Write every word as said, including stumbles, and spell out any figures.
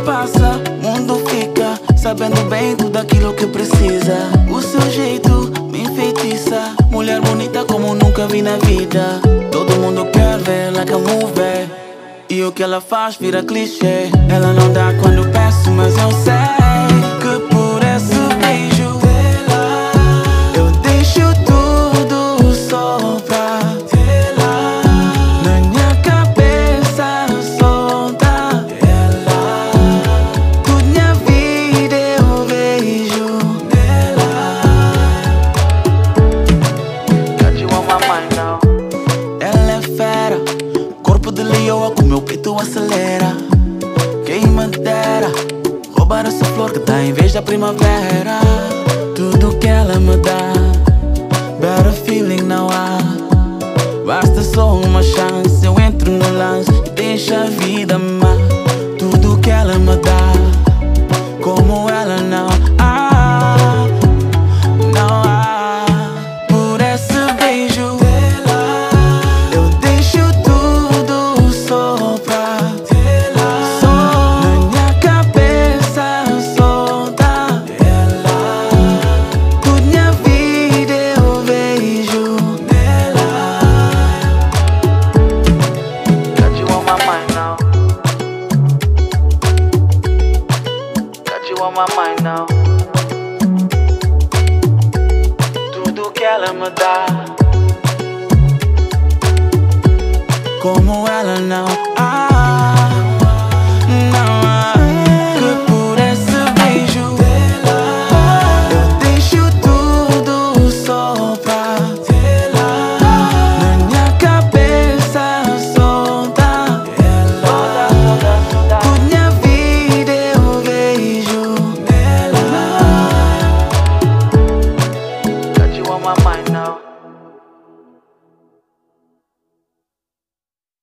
passa, mundo fica sabendo bem tudo aquilo que precisa. O seu jeito me enfeitiça, mulher bonita como nunca vi na vida. Todo mundo quer ver like a movie, e o que ela faz vira clichê. Ela não dá quando peço, mas eu sei que por esse beijo dela eu deixo tudo só pra ela. Na minha cabeça solta ela, toda minha vida eu vejo nela. Got you on my mind now. Ela é fera, corpo de leoa com meu peito acelera. Quem me dera roubar essa flor que dá em vez da primavera. Tudo que ela me dá, better feeling não há. Basta só uma chance, eu entro no lance e deixo a vida amar. Tudo que ela me dá, como ela não há, não há. Por esse beijo dela eu deixo tudo só pra ela. Só na minha cabeça solta ela, toda minha vida eu vejo nela. Got you on my mind now. Got you on my mind now. Tudo que ela me dá, como ela não